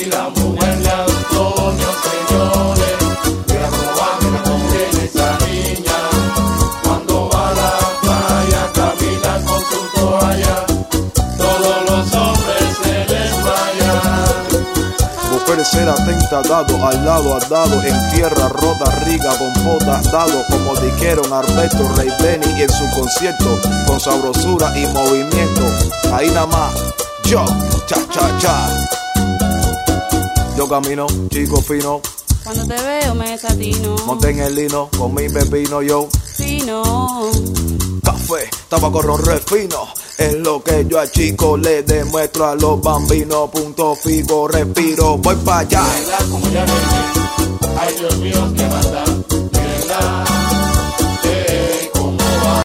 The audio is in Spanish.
y la mujer de Antonio, señores. Mira cómo va, mira cómo viene esa niña. Cuando va a la playa, camina con su toalla. Todos los hombres se desmayan. Mujer ser atenta, dado al dado en tierra rota, riga con potas, dado como dijeron Alberto Rey Benny en su concierto, con sabrosura y movimiento. Ahí nada más, yo, cha cha cha. Yo camino, chico fino. Cuando te veo me desatino. Monté en el lino, con mi pepino yo. Fino. Café, tabaco, ron refino. Es lo que yo a chico le demuestro a los bambinos. Punto fijo, respiro, voy para allá. Como ya ven, ay Dios mío, que manda.